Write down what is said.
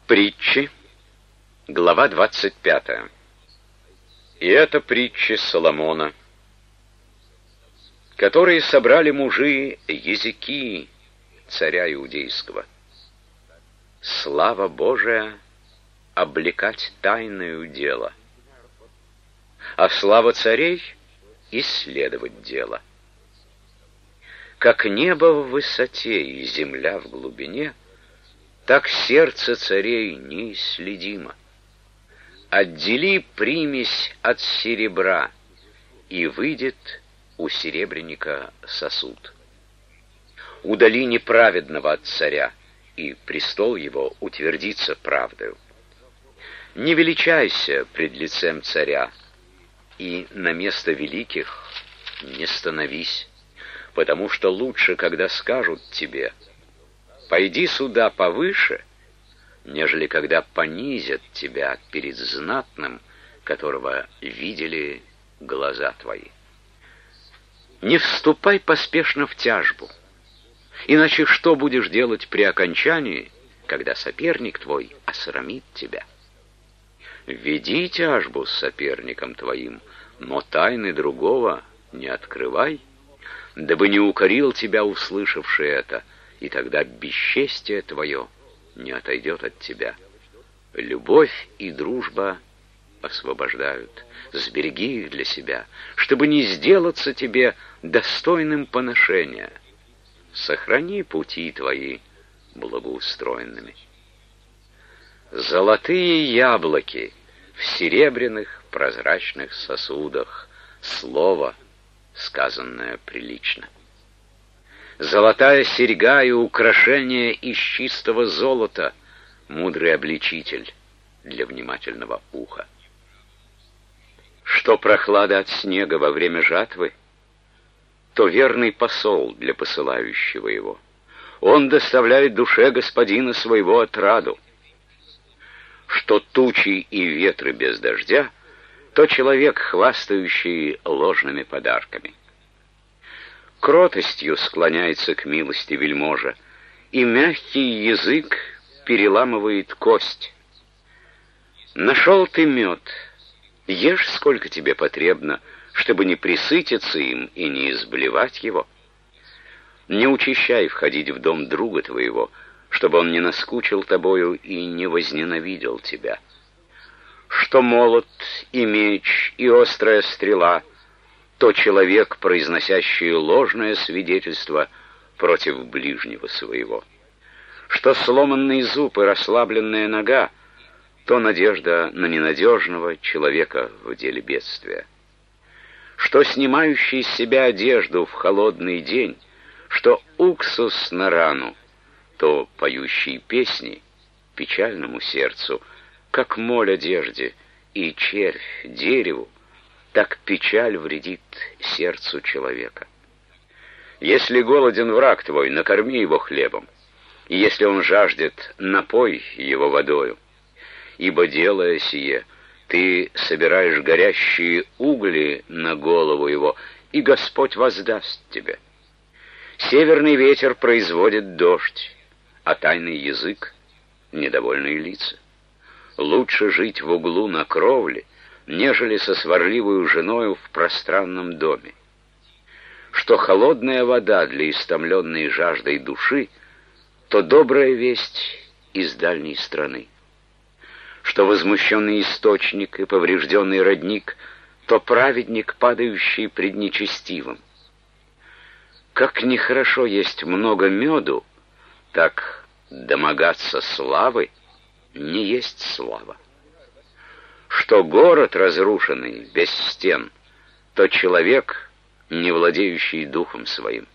Притчи, глава 25. И это притчи Соломона, которые собрали мужи Езекии, царя иудейского. Слава Божия облекать тайною дело, а слава царей исследовать дело. Как небо в высоте и земля в глубине, так сердце царей неисследимо. Отдели примесь от серебра, и выйдет у серебряника сосуд. Удали неправедного от царя, и престол его утвердится правдою. Не величайся пред лицем царя, и на место великих не становись, потому что лучше, когда скажут тебе: пойди сюда повыше, нежели когда понизят тебя перед знатным, которого видели глаза твои. Не вступай поспешно в тяжбу, иначе что будешь делать при окончании, когда соперник твой осрамит тебя? Веди тяжбу с соперником твоим, но тайны другого не открывай, дабы не укорил тебя услышавший это, и тогда бесчестие твое не отойдет от тебя. Любовь и дружба освобождают. Сбереги их для себя, чтобы не сделаться тебе достойным поношения. Сохрани пути твои благоустроенными. Золотые яблоки в серебряных прозрачных сосудах, слово, сказанное прилично. Золотая серьга и украшение из чистого золота, мудрый обличитель для внимательного уха. Что прохлада от снега во время жатвы, то верный посол для посылающего его. Он доставляет душе господина своего отраду. Что тучи и ветры без дождя, то человек, хвастающий ложными подарками. Кротостью склоняется к милости вельможа, и мягкий язык переламывает кость. Нашел ты мед, ешь сколько тебе потребно, чтобы не пресытиться им и не изблевать его. Не учащай входить в дом друга твоего, чтобы он не наскучил тобою и не возненавидел тебя. Что молот и меч и острая стрела, то человек, произносящий ложное свидетельство против ближнего своего. Что сломанный зуб и расслабленная нога, то надежда на ненадежного человека в деле бедствия. Что снимающий с себя одежду в холодный день, что уксус на рану, то поющий песни печальному сердцу, как моль одежде и червь дереву, так печаль вредит сердцу человека. Если голоден враг твой, накорми его хлебом, и если он жаждет, напой его водою. Ибо, делая сие, ты собираешь горящие угли на голову его, и Господь воздаст тебе. Северный ветер производит дождь, а тайный язык — недовольные лица. Лучше жить в углу на кровле, нежели со сварливою женою в пространном доме. Что холодная вода для истомленной жаждой души, то добрая весть из дальней страны. Что возмущенный источник и поврежденный родник, то праведник, падающий пред нечестивым. Как нехорошо есть много меду, так домогаться славы не есть слава. Что город разрушенный без стен, то человек, не владеющий духом своим.